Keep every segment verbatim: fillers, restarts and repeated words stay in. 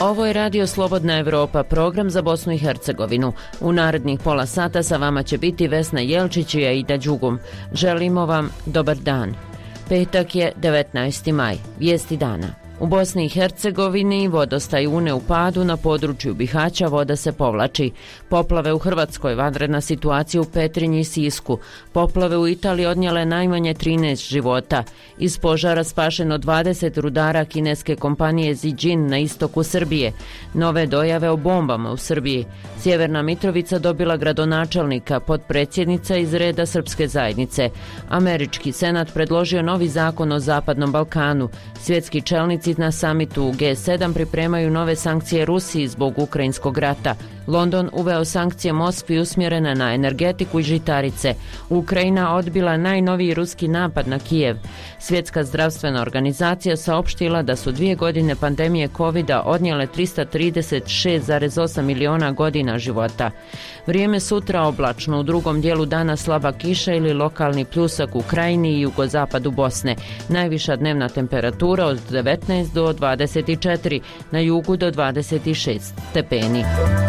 Ovo je Radio Slobodna Evropa, program za Bosnu i Hercegovinu. U narednih pola sata sa vama će biti Vesna Jelčić i Aida Đugum. Želimo vam dobar dan. Petak je devetnaesti maj. Vijesti dana. U Bosni i Hercegovini vodostaj Une u padu, na području Bihaća voda se povlači. Poplave u Hrvatskoj, vanredna situacija u Petrinji i Sisku. Poplave u Italiji odnijele najmanje trinaest života. Iz požara spašeno dvadeset rudara kineske kompanije Zijin na istoku Srbije. Nove dojave o bombama u Srbiji. Sjeverna Mitrovica dobila gradonačelnika, potpredsjednica iz reda Srpske zajednice. Američki senat predložio novi zakon o Zapadnom Balkanu. Svjetski čelnici na samitu u G sedam pripremaju nove sankcije Rusiji zbog ukrajinskog rata. London uveo sankcije Moskvi usmjerene na energetiku i žitarice. Ukrajina odbila najnoviji ruski napad na Kijev. Svjetska zdravstvena organizacija saopštila da su dvije godine pandemije covida odnijele tristo trideset šest zarez osam miliona godina života. Vrijeme sutra oblačno, u drugom dijelu dana slaba kiša ili lokalni pljusak u krajini i jugozapadu Bosne. Najviša dnevna temperatura od devetnaest do dvadeset četiri, na jugu do dvadeset šest stepeni.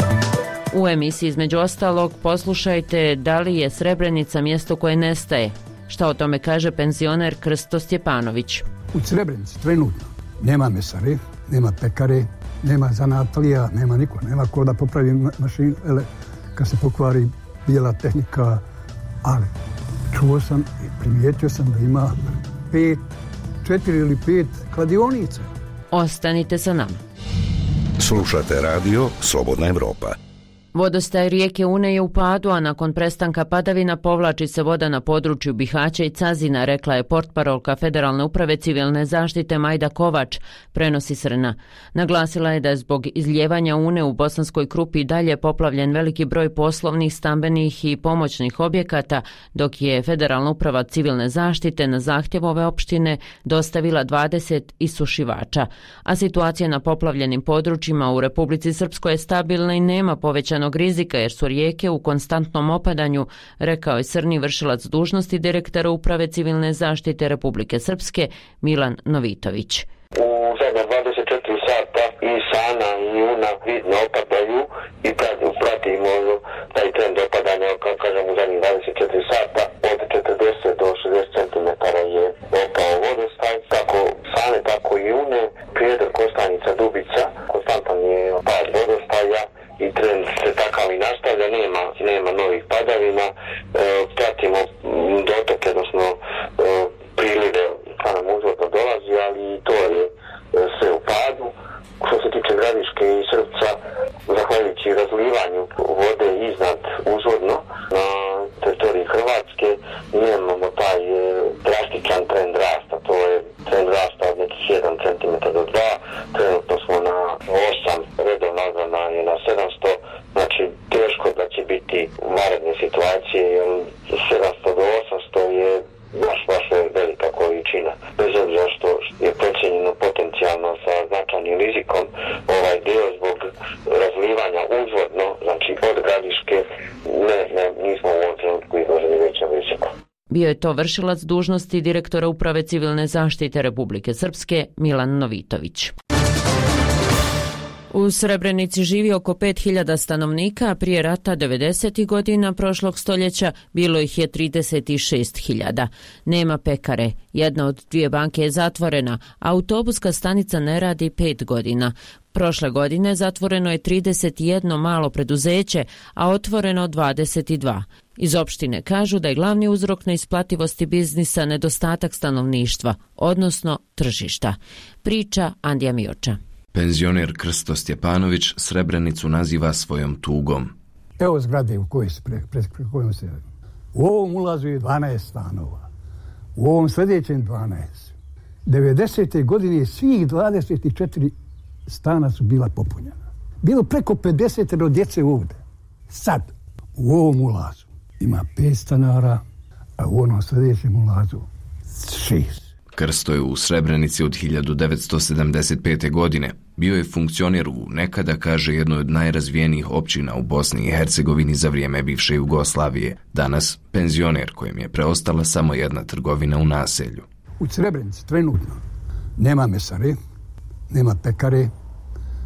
U emisiji između ostalog poslušajte da li je Srebrenica mjesto koje nestaje. Šta o tome kaže penzioner Krsto Stjepanović. U Srebrenici trenutno nema mesare, nema pekare, nema zanatlija, nema niko, nema ko da popravi mašinu, ele, kad se pokvari bijela tehnika, ali čuo sam i primijetio sam da ima pet, četiri ili pet kladionica. Ostanite sa nama. Slušate radio Slobodna Evropa. Vodostaj rijeke Une je u padu, a nakon prestanka padavina povlači se voda na području Bihaća i Cazina, rekla je portparolka Federalne uprave civilne zaštite Majda Kovač, prenosi Srna. Naglasila je da je zbog izljevanja Une u Bosanskoj Krupi dalje poplavljen veliki broj poslovnih, stambenih i pomoćnih objekata, dok je Federalna uprava civilne zaštite na zahtjev ove opštine dostavila dvadeset isušivača. A situacija na poplavljenim područjima u Republici Srpskoj je stabilna i nema povećanja rizika jer su rijeke u konstantnom opadanju, rekao je Srni vršilac dužnosti direktora Uprave civilne zaštite Republike Srpske Milan Novitović. U zadnja dvadeset četiri sata i Sana i Una vidno opadaju i pratimo taj trend opadanja, kao kažem, u zadnjih dvadeset četiri sata od četrdeset do šezdeset centimetara je opao vodostaj, kako Sane, tako i Une, Prijedor, Kostanica, Dubica, konstantan je pad vodostaja i trend se takav i nastavlja, nema, nema novih padavina, e, pratimo dotoke, odnosno e, prilive kada nam uzvodno dolazi, ali to je e, sve u padu. Što se tiče Gradiške i Srpca, zahvaljujući razlivanju vode iznad uzvodno na teritoriji Hrvatske, nemamo taj e, drastičan trend rasta, to je trend rasta od nekih jedan centimetar do dva, trenutno smo na osam, redovna odbrana je na sedamsto, znači teško da će biti vanredne situacije, jer sedamsto do osamsto je baš, baš velika količina. Bez obzira što je procijenjeno potencijalno sa značajnim rizikom, ovaj dio zbog razlivanja uzvodno, znači od Gradiške, ne, ne, nismo u ovom trenutku izloženi većem riziku. Bio je to vršilac dužnosti direktora Uprave civilne zaštite Republike Srpske Milan Novitović. U Srebrenici živi oko pet hiljada stanovnika, a prije rata devedesetih godina prošlog stoljeća bilo ih je trideset šest hiljada. Nema pekare, jedna od dvije banke je zatvorena, a autobuska stanica ne radi pet godina. Prošle godine zatvoreno je trideset jedno malo preduzeće, a otvoreno dvadeset dva. Iz opštine kažu da je glavni uzrok neisplativosti biznisa nedostatak stanovništva, odnosno tržišta. Priča Andija Mioča. Penzioner Krsto Stjepanović Srebrenicu naziva svojom tugom. Evo zgrade u kojoj se, pre, pre, pre kojom se u ovom ulazu je dvanaest stanova, u ovom sljedećem dvanaest. devedesete godine svih dvadeset četiri stana su bila popunjena. Bilo preko pedeset djece ovdje. Sad, u ovom ulazu ima pet stanara, a u onom sljedećem ulazu šest. Krsto je u Srebrenici od hiljadu devetsto sedamdeset pete. godine. Bio je funkcioner u nekada, kaže, jednoj od najrazvijenijih općina u Bosni i Hercegovini za vrijeme bivše Jugoslavije. Danas penzioner kojem je preostala samo jedna trgovina u naselju. U Srebrenici trenutno nema mesare, nema pekare,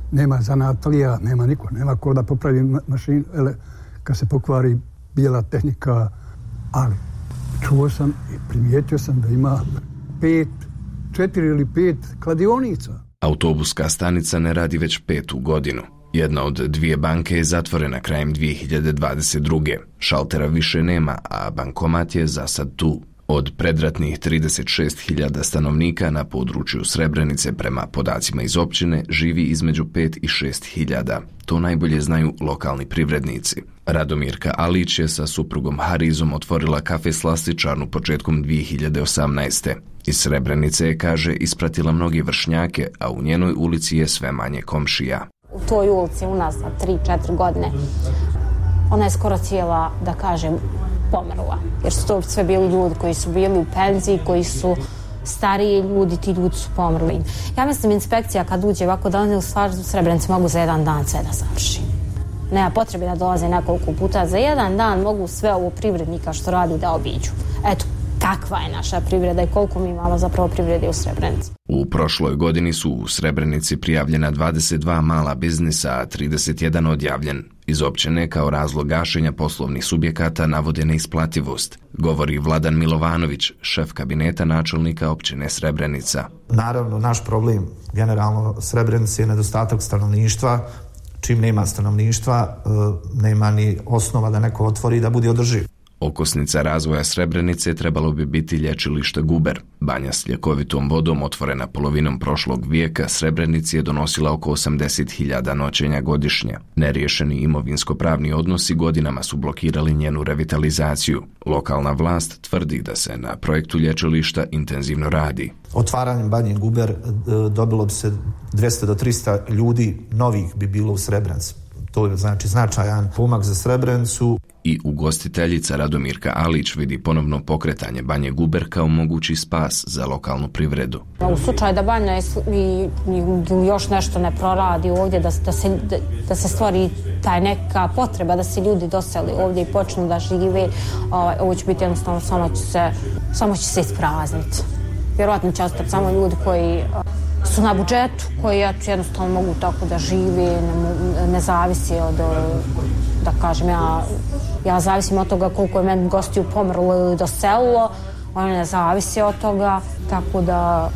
nema zanatlija, nema niko, nema ko da popravi mašinu, kad se pokvari bijela tehnika, ali čuo sam i primijetio sam da ima pet, četiri ili pet kladionica. Autobuska stanica ne radi već petu godinu. Jedna od dvije banke je zatvorena krajem dvije hiljade dvadeset druge. Šaltera više nema, a bankomat je za sad tu. Od predratnih trideset šest hiljada stanovnika na području Srebrenice prema podacima iz općine živi između pet i šest hiljada. To najbolje znaju lokalni privrednici. Radomirka Alić je sa suprugom Harizom otvorila kafe slastičarnu početkom dvije hiljade osamnaeste. Iz Srebrenice je, kaže, ispratila mnogi vršnjake, a u njenoj ulici je sve manje komšija. U toj ulici u nas za tri četiri godine ona je skoro cijela, da kažem, pomrla. Jer su to sve bili ljudi koji su bili u penziji, koji su stariji ljudi, ti ljudi su pomrli. Ja mislim, inspekcija kad uđe ovako da oni u stvari u Srebrenici mogu za jedan dan sve da završi. Nema potrebe da dolaze nekoliko puta. Za jedan dan mogu sve ovo privrednika što radi da obiđu. Eto, kakva je naša privreda i koliko mi imamo zapravo privrede u Srebrenici. U prošloj godini su u Srebrenici prijavljena dvadeset dva mala biznisa, a trideset jedan odjavljen. Iz općine kao razlog gašenja poslovnih subjekata navode neisplativost, govori Vladan Milovanović, šef kabineta načelnika općine Srebrenica. Naravno, naš problem generalno Srebrenice je nedostatak stanovništva. Čim nema stanovništva, nema ni osnova da neko otvori da bude održiv. Okosnica razvoja Srebrenice trebalo bi biti lječilište Guber. Banja s ljekovitom vodom otvorena polovinom prošlog vijeka Srebrenici je donosila oko osamdeset hiljada noćenja godišnje. Neriješeni imovinsko-pravni odnosi godinama su blokirali njenu revitalizaciju. Lokalna vlast tvrdi da se na projektu lječilišta intenzivno radi. Otvaranjem Banje Guber dobilo bi se dvjesto do tristo ljudi novih bi bilo u Srebrenici. To je znači značajan pomak za Srebrenicu. I ugostiteljica Radomirka Alić vidi ponovno pokretanje Banje Guber kao mogući spas za lokalnu privredu. U slučaju da Banja i, i još nešto ne proradi ovdje, da, da, se, da, da se stvori taj neka potreba da se ljudi doseli ovdje i počnu da žive, ovaj, ovo će biti jednostavno, samo će se, samo će se isprazniti. Vjerojatno će ostati samo ljudi koji su na budžetu, koji jednostavno mogu tako da žive, ne, ne zavisi od, da kažem, ja, ja zavisim od toga koliko je meni gostiju pomrlo ili doselilo, ono ne zavisi od toga, tako da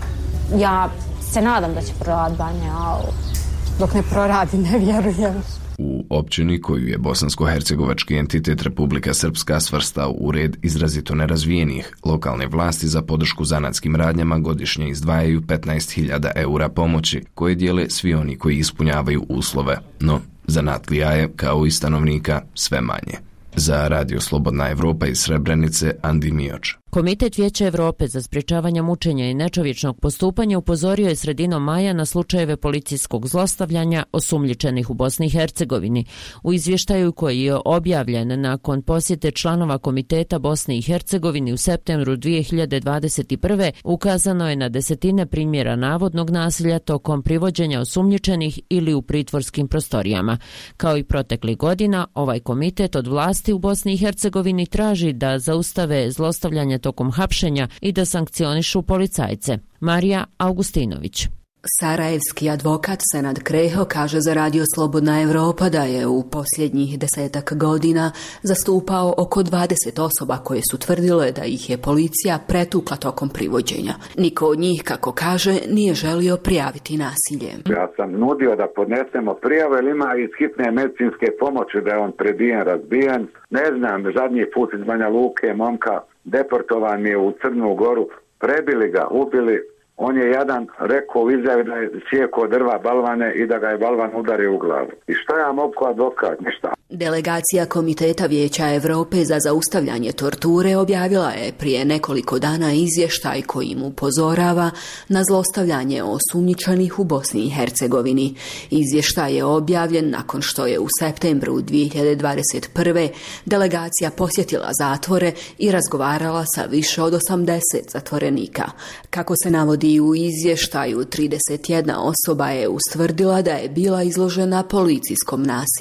ja se nadam da će proraditi Banja, ali dok ne proradi ne vjerujem. U općini koju je bosansko-hercegovački entitet Republika Srpska svrstao u red izrazito nerazvijenih, lokalne vlasti za podršku zanatskim radnjama godišnje izdvajaju petnaest hiljada eura pomoći koje dijele svi oni koji ispunjavaju uslove. No, zanatlija je, kao i stanovnika, sve manje. Za Radio Slobodna Evropa iz Srebrenice, Andi Mioč. Komitet Vijeća Evrope za sprječavanje mučenja i nečovječnog postupanja upozorio je sredinom maja na slučajeve policijskog zlostavljanja osumnjičenih u Bosni i Hercegovini. U izvještaju koji je objavljen nakon posjete članova Komiteta Bosne i Hercegovini u septembru dvije hiljade dvadeset prve ukazano je na desetine primjera navodnog nasilja tokom privođenja osumnjičenih ili u pritvorskim prostorijama. Kao i proteklih godina, ovaj komitet od vlasti u Bosni i Hercegovini traži da zaustave zlostavljanje tokom hapšenja i da sankcionišu policajce. Marija Augustinović. Sarajevski advokat Senad Kreho kaže za Radio Slobodna Evropa da je u posljednjih desetak godina zastupao oko dvadeset osoba koje su tvrdile da ih je policija pretukla tokom privođenja. Niko od njih, kako kaže, nije želio prijaviti nasilje. Ja sam nudio da podnesemo prijavu, jer ima iz hitne medicinske pomoći da je on prebijen, razbijen. Ne znam, zadnji put iz Banja Luke momka deportovan je u Crnu Goru, prebili ga, ubili. On je jadan rekao u izjavi da je sjekao drva balvane i da ga je balvan udario u glavu. I šta ja mogu advokat? Ništa. Delegacija Komiteta Vijeća Evrope za zaustavljanje torture objavila je prije nekoliko dana izvještaj kojim upozorava na zlostavljanje osumnjičenih u Bosni i Hercegovini. Izvještaj je objavljen nakon što je u septembru dvije hiljade dvadeset prve delegacija posjetila zatvore i razgovarala sa više od osamdeset zatvorenika. Kako se navodi u izvještaju, trideset jedna osoba je ustvrdila da je bila izložena policijskom nasilju.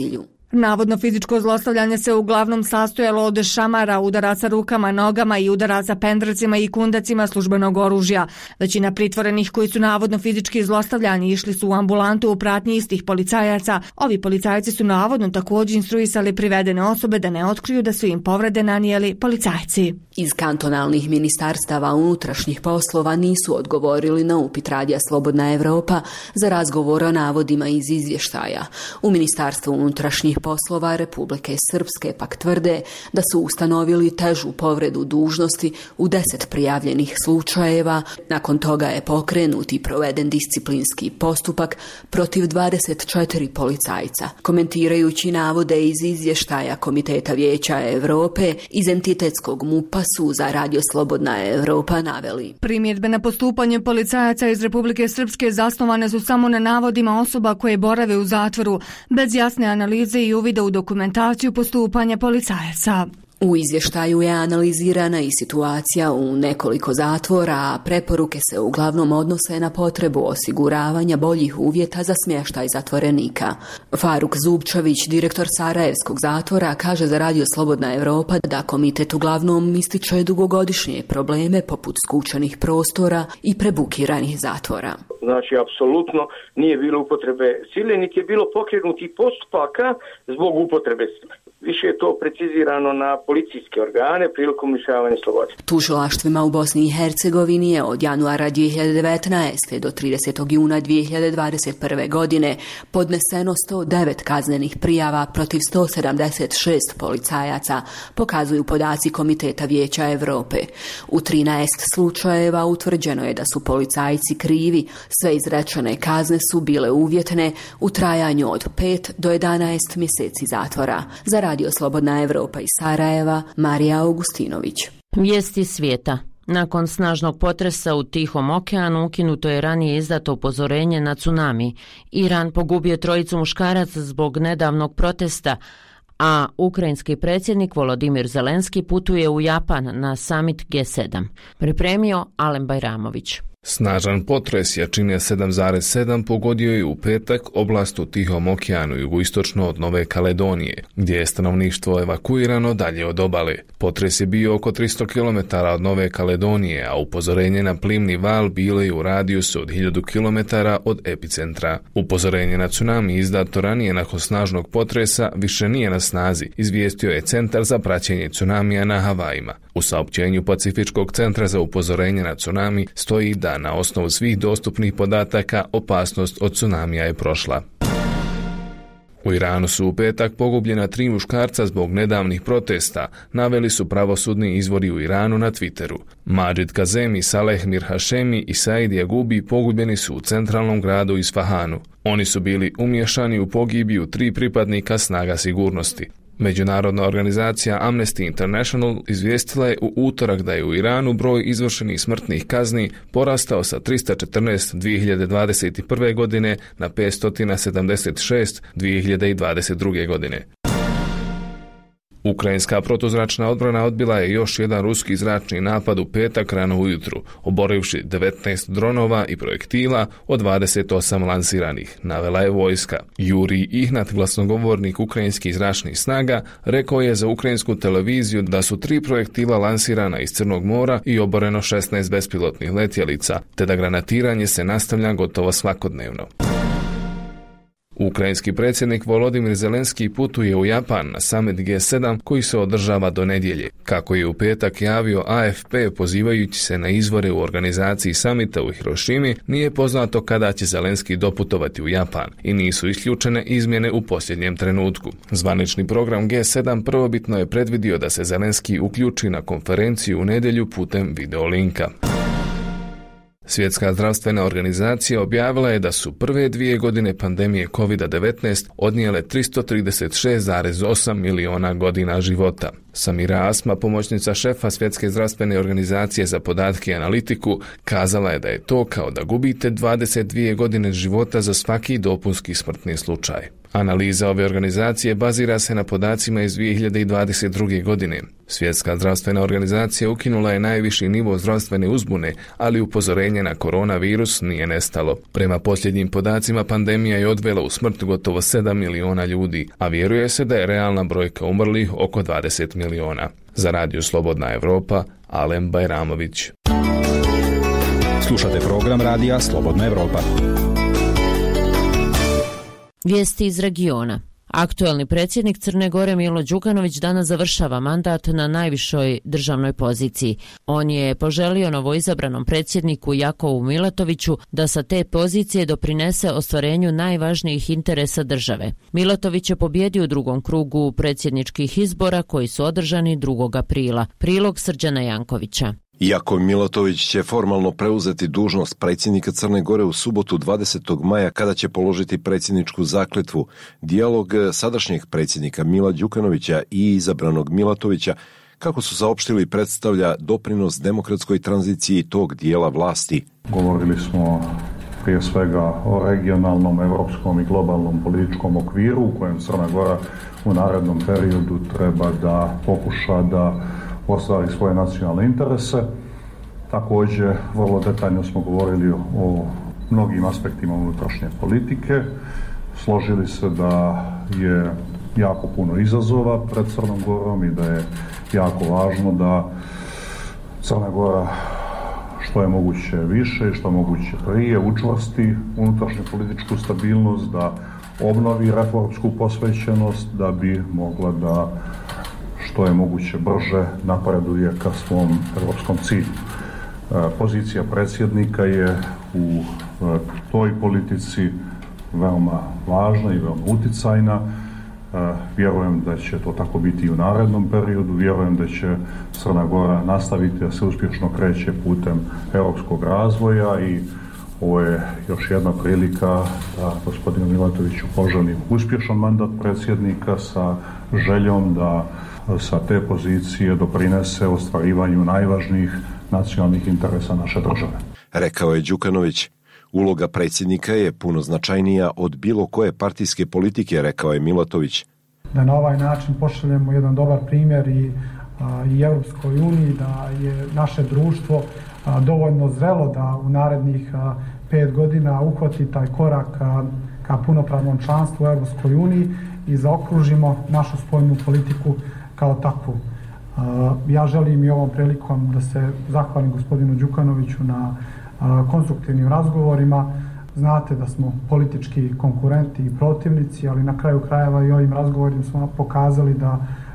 Navodno fizičko zlostavljanje se uglavnom sastojalo od šamara, udaraca rukama, nogama i udaraca pendrecima i kundacima službenog oružja. Većina pritvorenih koji su navodno fizički zlostavljani išli su u ambulantu u pratnji istih policajaca. Ovi policajci su navodno također instruisali privedene osobe da ne otkriju da su im povrede nanijeli policajci. Iz kantonalnih ministarstava unutrašnjih poslova nisu odgovorili na upit Radija Slobodna Evropa za razgovor o navodima iz izvještaja. U Ministarstvu unutrašnjih poslova Republike Srpske pak tvrde da su ustanovili težu povredu dužnosti u deset prijavljenih slučajeva. Nakon toga je pokrenut i proveden disciplinski postupak protiv dvadeset četiri policajca. Komentirajući navode iz izvještaja Komiteta Vijeća Evrope iz entitetskog MUP-a su za Radio Slobodna Evropa naveli: primjedbe na postupanje policajaca iz Republike Srpske zasnovane su samo na navodima osoba koje borave u zatvoru, bez jasne analize i uvida u dokumentaciju postupanja policajaca. U izvještaju je analizirana i situacija u nekoliko zatvora, a preporuke se uglavnom odnose na potrebu osiguravanja boljih uvjeta za smještaj zatvorenika. Faruk Zubčević, direktor Sarajevskog zatvora, kaže za Radio Slobodna Evropa da komitet uglavnom ističe dugogodišnje probleme poput skučenih prostora i prebukiranih zatvora. Znači, apsolutno nije bilo upotrebe sile, niti je bilo pokrenutih postupaka zbog upotrebe sile. Više je to precizirano na policijske organe prilikom lišavanja slobode. Tužilaštvima u Bosni i Hercegovini je od januara dvije hiljade devetnaeste. do tridesetog juna dvije hiljade dvadeset prve. godine podneseno sto devet kaznenih prijava protiv sto sedamdeset šest policajaca, pokazuju podaci Komiteta Vijeća Evrope. U trinaest slučajeva utvrđeno je da su policajci krivi, sve izrečene kazne su bile uvjetne u trajanju od pet do jedanaest mjeseci zatvora. Za Radio Slobodna Evropa iz Sarajeva, Marija Augustinović. Vijesti svijeta. Nakon snažnog potresa u Tihom okeanu ukinuto je ranije izdato upozorenje na tsunami. Iran pogubio trojicu muškaraca zbog nedavnog protesta, a ukrajinski predsjednik Volodimir Zelenski putuje u Japan na summit G sedam. Pripremio Alen Bajramović. Snažan potres jačine sedam zarez sedam pogodio je u petak oblast u Tihom okeanu jugoistočno od Nove Kaledonije, gdje je stanovništvo evakuirano dalje od obale. Potres je bio oko tristo kilometara od Nove Kaledonije, a upozorenje na plimni val bilo je u radijusu od hiljadu kilometara od epicentra. Upozorenje na tsunami izdato ranije nakon snažnog potresa više nije na snazi, izvijestio je Centar za praćenje tsunamija na Havajima. U saopćenju Pacifičkog centra za upozorenje na tsunami stoji da na osnovu svih dostupnih podataka opasnost od tsunamija je prošla. U Iranu su u petak pogubljena tri muškarca zbog nedavnih protesta, naveli su pravosudni izvori u Iranu na Twitteru. Majid Kazemi, Saleh Mir Hashemi i Said Jagubi pogubljeni su u centralnom gradu Isfahanu. Oni su bili umiješani u pogibiju tri pripadnika snaga sigurnosti. Međunarodna organizacija Amnesty International izvijestila je u utorak da je u Iranu broj izvršenih smrtnih kazni porastao sa tristo četrnaest dvije hiljade dvadeset prve. godine na petsto sedamdeset šest dvije hiljade dvadeset druge. godine. Ukrajinska protuzračna odbrana odbila je još jedan ruski zračni napad u petak rano ujutru, oborivši devetnaest dronova i projektila od dvadeset osam lansiranih, navela je vojska. Jurij Ihnat, glasnogovornik ukrajinskih zračnih snaga, rekao je za ukrajinsku televiziju da su tri projektila lansirana iz Crnog mora i oboreno šesnaest bespilotnih letjelica, te da granatiranje se nastavlja gotovo svakodnevno. Ukrajinski predsjednik Volodimir Zelenski putuje u Japan na summit G sedam koji se održava do nedjelje. Kako je u petak javio A F P pozivajući se na izvore u organizaciji samita u Hirošimi, nije poznato kada će Zelenski doputovati u Japan i nisu isključene izmjene u posljednjem trenutku. Zvanični program G sedam prvobitno je predvidio da se Zelenski uključi na konferenciju u nedjelju putem videolinka. Svjetska zdravstvena organizacija objavila je da su prve dvije godine pandemije kovid devetnaest odnijele tristo trideset šest zarez osam miliona godina života. Samira Asma, pomoćnica šefa Svjetske zdravstvene organizacije za podatke i analitiku, kazala je da je to kao da gubite dvadeset dvije godine života za svaki dopunski smrtni slučaj. Analiza ove organizacije bazira se na podacima iz dvije hiljade dvadeset druge. godine. Svjetska zdravstvena organizacija ukinula je najviši nivo zdravstvene uzbune, ali upozorenje na koronavirus nije nestalo. Prema posljednjim podacima, pandemija je odvela u smrt gotovo sedam miliona ljudi, a vjeruje se da je realna brojka umrlih oko dvadeset miliona. Za Radio Slobodna Evropa, Alem Bajramović. Slušate program Radija Slobodna Evropa. Vijesti iz regiona. Aktuelni predsjednik Crne Gore Milo Đukanović danas završava mandat na najvišoj državnoj poziciji. On je poželio novoizabranom predsjedniku Jakovu Milatoviću da sa te pozicije doprinese ostvarenju najvažnijih interesa države. Milatović je pobjedio u drugom krugu predsjedničkih izbora koji su održani drugog aprila. Prilog Srđana Jankovića. Jakov Milatović će formalno preuzeti dužnost predsjednika Crne Gore u subotu dvadesetog maja kada će položiti predsjedničku zakletvu. Dijalog sadašnjeg predsjednika Mila Đukanovića i izabranog Milatovića, kako su saopštili, predstavlja doprinos demokratskoj tranziciji tog dijela vlasti. Govorili smo prije svega o regionalnom, evropskom i globalnom političkom okviru u kojem Crna Gora u narednom periodu treba da pokuša da ostvari svoje nacionalne interese. Također, vrlo detaljno smo govorili o mnogim aspektima unutrašnje politike. Složili se da je jako puno izazova pred Crnom Gorom i da je jako važno da Crna Gora što je moguće više i što moguće prije učvrsti unutrašnju političku stabilnost, da obnovi reformsku posvećenost, da bi mogla da što je moguće brže napreduje ka svom evropskom cilju. Pozicija predsjednika je u toj politici veoma važna i veoma uticajna. Vjerujem da će to tako biti i u narednom periodu. Vjerujem da će Crna Gora nastaviti da se uspješno kreće putem europskog razvoja i ovo je još jedna prilika da gospodinu Milatoviću poželim uspješan mandat predsjednika sa željom da sa te pozicije doprinese ostvarivanju najvažnijih nacionalnih interesa naše države. Rekao je Đukanović. Uloga predsjednika je puno značajnija od bilo koje partijske politike, rekao je Milatović. Da na ovaj način pošaljemo jedan dobar primjer i, a, i Europskoj uniji, da je naše društvo a, dovoljno zrelo da u narednih a, pet godina uhvati taj korak a, ka punopravnom članstvu u Europskoj uniji i zaokružimo našu spoljnu politiku kao takvu. Uh, ja želim i ovom prilikom da se zahvalim gospodinu Đukanoviću na uh, konstruktivnim razgovorima. Znate da smo politički konkurenti i protivnici, ali na kraju krajeva i ovim razgovorima smo pokazali da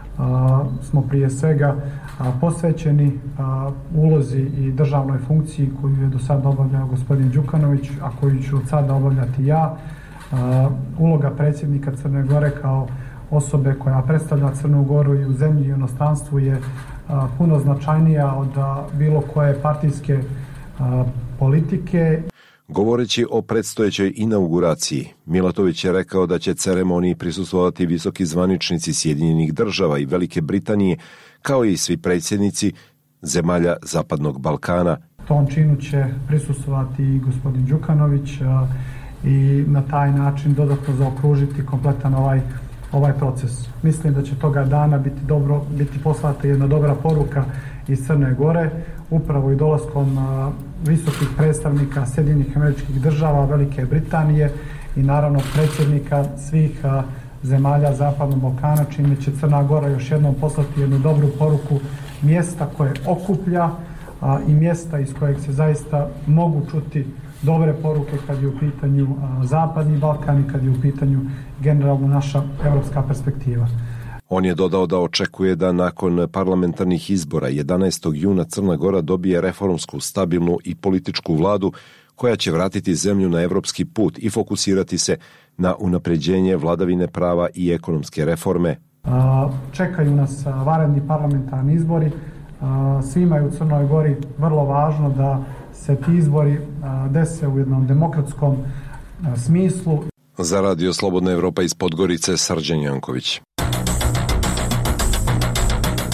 uh, smo prije svega uh, posvećeni uh, ulozi i državnoj funkciji koju je do sada obavljao gospodin Đukanović, a koju ću od sada obavljati ja. Uh, uloga predsjednika Crne Gore kao osobe koja predstavlja Crnu Goru i u zemlji i u inostranstvu je a, puno značajnija od a, bilo koje partijske a, politike. Govoreći o predstojećoj inauguraciji, Milatović je rekao da će ceremoniji prisustvovati visoki zvaničnici Sjedinjenih država i Velike Britanije, kao i svi predsjednici zemalja Zapadnog Balkana. Tom činu će prisustvovati i gospodin Đukanović a, i na taj način dodatno zaokružiti kompletan ovaj ovaj proces. Mislim da će toga dana biti dobro, biti poslata jedna dobra poruka iz Crne Gore, upravo i dolaskom a, visokih predstavnika Sjedinjenih Američkih Država, Velike Britanije i naravno predsjednika svih a, zemalja Zapadnog Balkana, čime će Crna Gora još jednom poslati jednu dobru poruku mjesta koje okuplja a, i mjesta iz kojeg se zaista mogu čuti dobre poruke kad je u pitanju a, Zapadni Balkan i kad je u pitanju generalno naša europska perspektiva. On je dodao da očekuje da nakon parlamentarnih izbora jedanaestog juna Crna Gora dobije reformsku, stabilnu i političku vladu koja će vratiti zemlju na evropski put i fokusirati se na unapređenje vladavine prava i ekonomske reforme. A, čekaju nas vanredni parlamentarni izbori. A, svima je u Crnoj Gori vrlo važno da se ti izbori dese u jednom demokratskom smislu. Za Radio Slobodna Evropa iz Podgorice, Srđan Janković.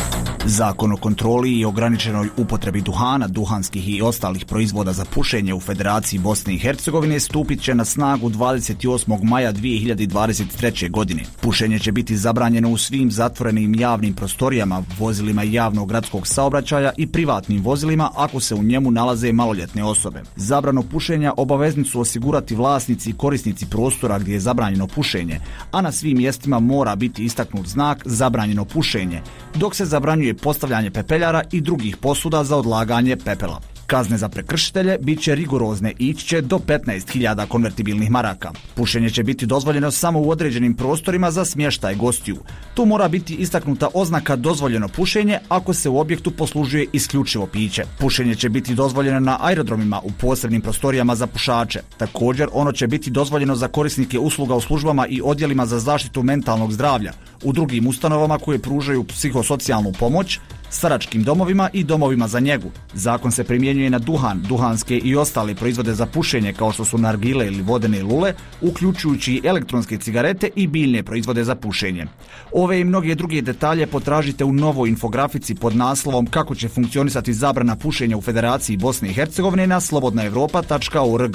Zakon o kontroli i ograničenoj upotrebi duhana, duhanskih i ostalih proizvoda za pušenje u Federaciji Bosne i Hercegovine stupit će na snagu dvadeset osmog maja dvije hiljade dvadeset treće. godine. Pušenje će biti zabranjeno u svim zatvorenim javnim prostorijama, vozilima javnog gradskog saobraćaja i privatnim vozilima ako se u njemu nalaze maloljetne osobe. Zabranu pušenja obavezni su osigurati vlasnici i korisnici prostora gdje je zabranjeno pušenje, a na svim mjestima mora biti istaknut znak zabranjeno pušenje, dok se zabranjuje postavljanje pepeljara i drugih posuda za odlaganje pepela. Kazne za prekršitelje bit će rigorozne i ići će do petnaest hiljada konvertibilnih maraka. Pušenje će biti dozvoljeno samo u određenim prostorima za smještaj gostiju. Tu mora biti istaknuta oznaka dozvoljeno pušenje ako se u objektu poslužuje isključivo piće. Pušenje će biti dozvoljeno na aerodromima u posebnim prostorijama za pušače. Također ono će biti dozvoljeno za korisnike usluga u službama i odjelima za zaštitu mentalnog zdravlja, u drugim ustanovama koje pružaju psihosocijalnu pomoć, staračkim domovima i domovima za njegu. Zakon se primjenjuje na duhan, duhanske i ostale proizvode za pušenje kao što su nargile ili vodene lule, uključujući i elektronske cigarete i biljne proizvode za pušenje. Ove i mnoge druge detalje potražite u novoj infografici pod naslovom Kako će funkcionisati zabrana pušenja u Federaciji Bosne i Hercegovine na slobodna evropa tačka org.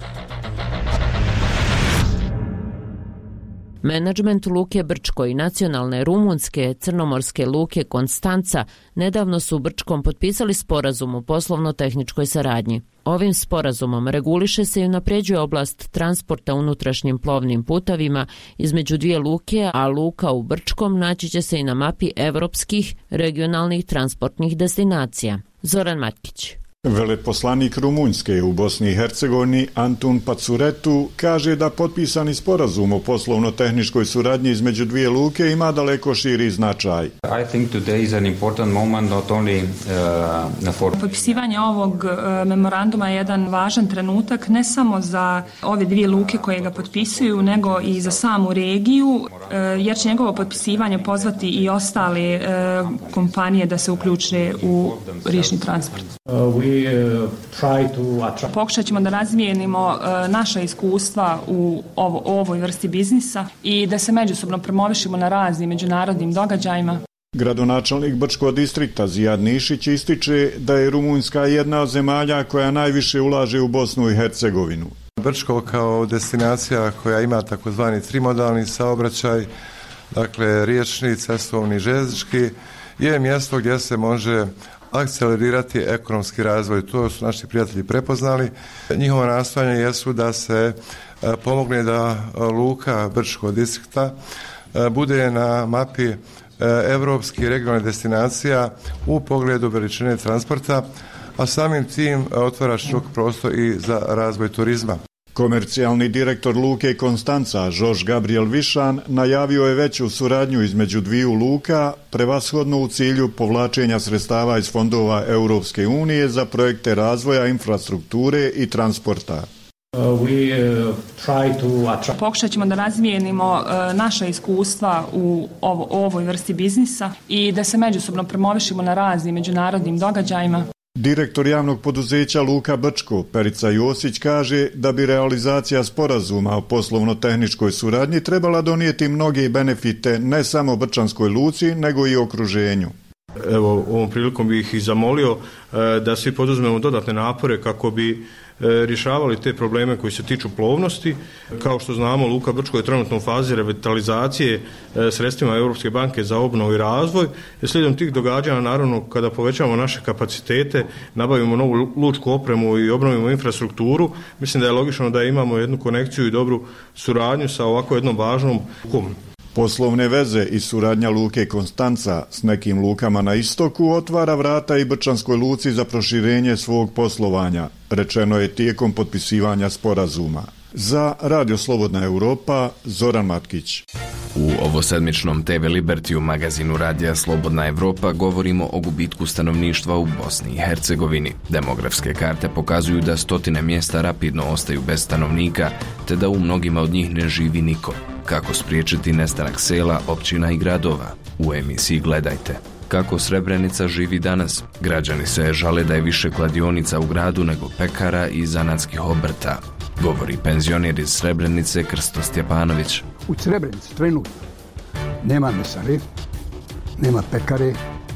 Menadžment Luke Brčko i nacionalne rumunske crnomorske luke Konstanca nedavno su u Brčkom potpisali sporazum o poslovno-tehničkoj saradnji. Ovim sporazumom reguliše se i unapređuje oblast transporta unutrašnjim plovnim putavima između dvije luke, a luka u Brčkom naći će se i na mapi evropskih regionalnih transportnih destinacija. Zoran Matkić. Veleposlanik Rumunjske u Bosni i Hercegovini Antun Pacuretu kaže da potpisani sporazum o poslovno-tehničkoj suradnji između dvije luke ima daleko širi značaj. I think today is an important moment not only uh, for... Potpisivanje ovog uh, memoranduma je jedan važan trenutak ne samo za ove dvije luke koje ga potpisuju, nego i za samu regiju, uh, jer će njegovo potpisivanje pozvati i ostale uh, kompanije da se uključe u riječni transport. Uh, we Pokušat ćemo da razvijenimo uh, naša iskustva u ovo, ovoj vrsti biznisa i da se međusobno promovišemo na raznim međunarodnim događajima. Gradonačelnik Brčkog distrikta Zijad Nišić ističe da je Rumunjska jedna od zemalja koja najviše ulaže u Bosnu i Hercegovinu. Brčko kao destinacija koja ima takozvani trimodalni saobraćaj, dakle riječni, cestovni, željeznički, je mjesto gdje se može akcelerirati ekonomski razvoj. To su naši prijatelji prepoznali. Njihova nastojanja jesu da se pomogne da luka Brčkog distrikta bude na mapi evropskih regionalnih destinacija u pogledu veličine transporta, a samim tim otvara širok prostor i za razvoj turizma. Komercijalni direktor luke Konstanca Žož Gabriel Višan najavio je veću suradnju između dviju luka, prevashodno u cilju povlačenja sredstava iz fondova Europske unije za projekte razvoja infrastrukture i transporta. Pokušat ćemo da razvijenimo uh, naša iskustva u ovo, ovoj vrsti biznisa i da se međusobno promovišemo na raznim međunarodnim događajima. Direktor javnog poduzeća Luka Brčko, Perica Josić, kaže da bi realizacija sporazuma o poslovno-tehničkoj suradnji trebala donijeti mnoge benefite ne samo Brčanskoj luci, nego i okruženju. Evo, ovom prilikom bih ih zamolio da svi poduzmemo dodatne napore kako bi rješavali te probleme koji se tiču plovnosti. Kao što znamo, Luka Brčko je trenutno u fazi revitalizacije sredstvima Europske banke za obnovu i razvoj. Slijedom tih događanja, naravno, kada povećamo naše kapacitete, nabavimo novu lučku opremu i obnovimo infrastrukturu, mislim da je logično da imamo jednu konekciju i dobru suradnju sa ovako jednom važnom lukom. Poslovne veze i suradnja luke Konstanca s nekim lukama na istoku otvara vrata i Brčanskoj luci za proširenje svog poslovanja, rečeno je tijekom potpisivanja sporazuma. Za Radio Slobodna Europa, Zoran Matkić. U ovosedmičnom te ve Liberty magazinu Radija Slobodna Evropa govorimo o gubitku stanovništva u Bosni i Hercegovini. Demografske karte pokazuju da stotine mjesta rapidno ostaju bez stanovnika, te da u mnogima od njih ne živi niko. Kako spriječiti nestanak sela, općina i gradova? U emisiji Gledajte. Kako Srebrenica živi danas? Građani se žale da je više kladionica u gradu nego pekara i zanatskih obrta. Govori penzioner iz Srebrenice Krsto Stjepanović. U Srebrenici trenutno nema mesare, nema pekare,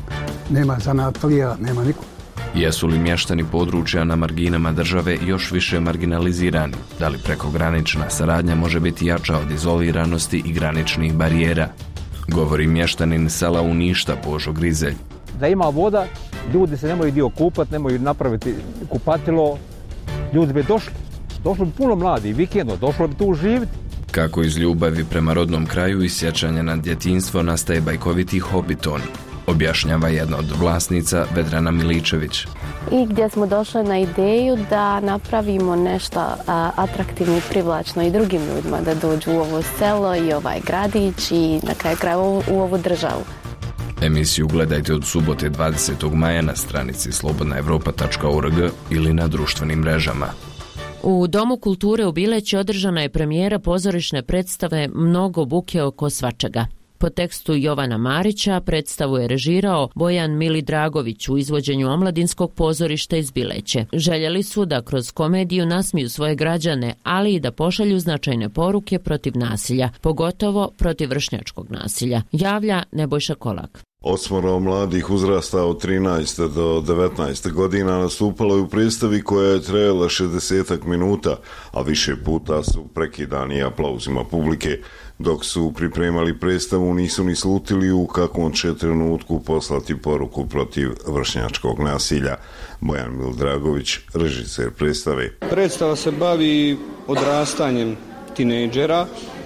nema zanatlija, nema niko. Jesu li mještani područja na marginama države još više marginalizirani? Da li prekogranična saradnja može biti jača od izoliranosti i graničnih barijera? Govori mještanin sela Uništa Božo Grizelj. Da ima voda, ljudi se nemaju dio kupati, nemaju napraviti kupatilo, ljudi bi došli. Došlo bi puno mladi, vikendno, došlo bi tu živjeti. Kako iz ljubavi prema rodnom kraju i sjećanja na djetinjstvo nastaje bajkoviti Hobbiton, objašnjava jedna od vlasnica Vedrana Miličević. I gdje smo došli na ideju da napravimo nešto a, atraktivno i privlačno i drugim ljudima da dođu u ovo selo i ovaj gradić i na kraju krajeva u, u ovu državu. Emisiju gledajte od subote dvadesetog maja na stranici slobodna evropa tačka org ili na društvenim mrežama. U Domu kulture u Bileći održana je premijera pozorišne predstave Mnogo buke oko svačega. Po tekstu Jovana Marića predstavu je režirao Bojan Mili Dragović u izvođenju Omladinskog pozorišta iz Bileće. Željeli su da kroz komediju nasmiju svoje građane, ali i da pošalju značajne poruke protiv nasilja, pogotovo protiv vršnjačkog nasilja, javlja Nebojša Kolak. Osmoro mladih uzrasta od trinaeste do devetnaeste godina nastupalo je u predstavi koja je trajala šezdeset minuta, a više puta su prekidani aplauzima publike. Dok su pripremali predstavu nisu ni slutili u kakvom će trenutku poslati poruku protiv vršnjačkog nasilja. Bojan Mil Dragović, režiser predstave. Predstava se bavi odrastanjem tinejdžera,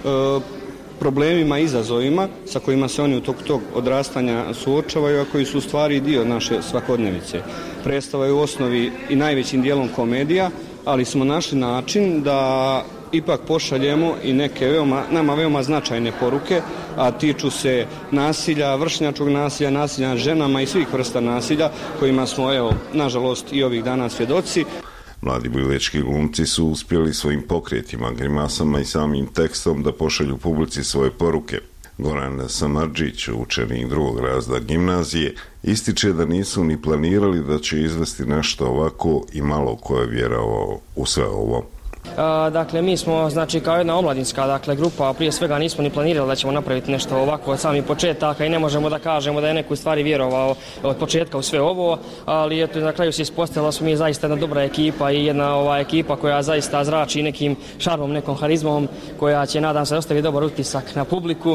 problemima i izazovima sa kojima se oni u toku tog odrastanja suočavaju, a koji su u stvari dio naše svakodnevice. Predstava je u osnovi i najvećim dijelom komedija, ali smo našli način da ipak pošaljemo i neke veoma, nama veoma značajne poruke, a tiču se nasilja, vršnjačkog nasilja, nasilja nad ženama i svih vrsta nasilja kojima smo, evo, nažalost i ovih dana svjedoci. Mladi bilečki glumci su uspjeli svojim pokretima, grimasama i samim tekstom da pošalju publici svoje poruke. Goran Samardžić, učenik drugog razreda gimnazije, ističe da nisu ni planirali da će izvesti nešto ovako i malo ko je vjerovao u sve ovo. Dakle, mi smo, znači, kao jedna omladinska, dakle, grupa, prije svega nismo ni planirali da ćemo napraviti nešto ovako od samih početaka i ne možemo da kažemo da je neko u stvari vjerovao od početka u sve ovo, ali eto, na kraju se ispostavilo da smo mi zaista jedna dobra ekipa i jedna ova ekipa koja zaista zrači nekim šarmom, nekom harizmom, koja će, nadam se, ostaviti dobar utisak na publiku.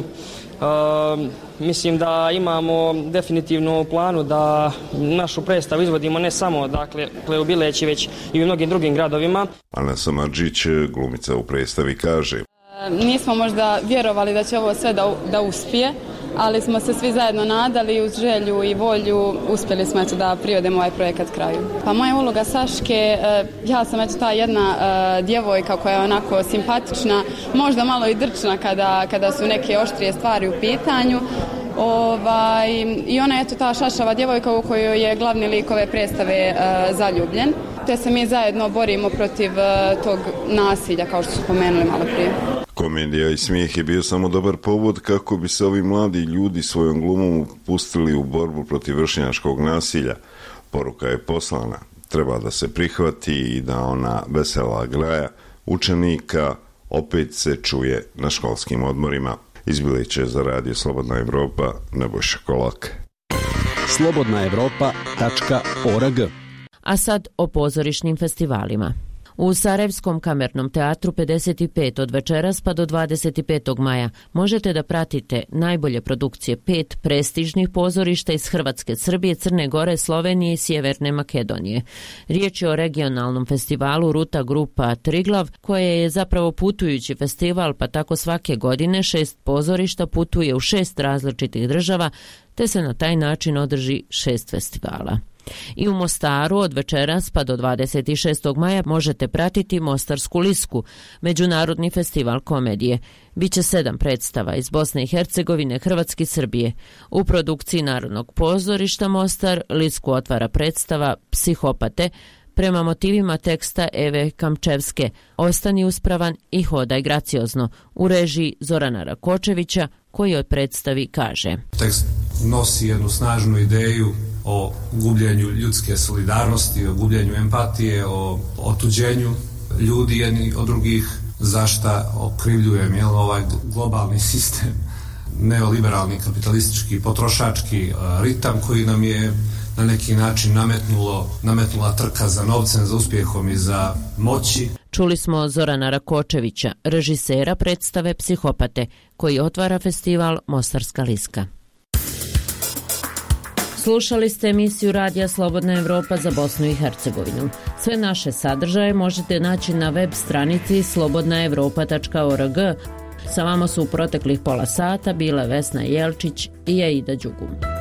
Uh, mislim da imamo definitivno u planu da našu predstavu izvodimo ne samo, dakle, u Bileći, već i u mnogim drugim gradovima. Ana Samardžić, glumica u predstavi, kaže: Nismo možda vjerovali da će ovo sve da, da uspije, ali smo se svi zajedno nadali, uz želju i volju uspjeli smo eto da privedemo ovaj projekat kraju. Pa moja uloga Saške, ja sam eto ta jedna djevojka koja je onako simpatična, možda malo i drčna kada, kada su neke oštrije stvari u pitanju. Ovaj, I ona je eto ta šašava djevojka u kojoj je glavni lik ove predstave zaljubljen. Te se mi zajedno borimo protiv tog nasilja, kao što su pomenuli malo prije. Komedija i smijeh je bio samo dobar povod kako bi se ovi mladi ljudi svojom glumom upustili u borbu protiv vršnjačkog nasilja. Poruka je poslana. Treba da se prihvati i da ona vesela graja učenika opet se čuje na školskim odmorima. Iz Bileća za radio Slobodna Evropa, Nebojša Kolak. slobodna evropa tačka org. A sad o pozorišnim festivalima. U Sarajevskom kamernom teatru pedeset pet od večeras pa do dvadeset petog maja možete da pratite najbolje produkcije pet prestižnih pozorišta iz Hrvatske, Srbije, Crne Gore, Slovenije i Sjeverne Makedonije. Riječ je o regionalnom festivalu Ruta grupa Triglav, koje je zapravo putujući festival, pa tako svake godine šest pozorišta putuje u šest različitih država, te se na taj način održi šest festivala. I u Mostaru od večeras pa do dvadeset šestog maja možete pratiti Mostarsku lisku, međunarodni festival komedije. Biće sedam predstava iz Bosne i Hercegovine, Hrvatske i Srbije. U produkciji Narodnog pozorišta Mostar lisku otvara predstava Psihopate prema motivima teksta Eve Kamčevske Ostani uspravan i hodaj graciozno u režiji Zorana Rakočevića, koji od predstavi kaže: Tekst nosi jednu snažnu ideju o gubljenju ljudske solidarnosti, o gubljenju empatije, o otuđenju ljudi jedni od drugih, zašta okrivljujem jel, ovaj globalni sistem neoliberalni kapitalistički potrošački ritam koji nam je na neki način nametnulo, nametnula trka za novcem, za uspjehom i za moći. Čuli smo Zorana Rakočevića, režisera predstave Psihopate, koji otvara festival Mostarska liska. Slušali ste emisiju Radija Slobodna Evropa za Bosnu i Hercegovinu. Sve naše sadržaje možete naći na web stranici slobodna evropa tačka org. Sa vama su u proteklih pola sata bile Vesna Jelčić i Aida Đugum.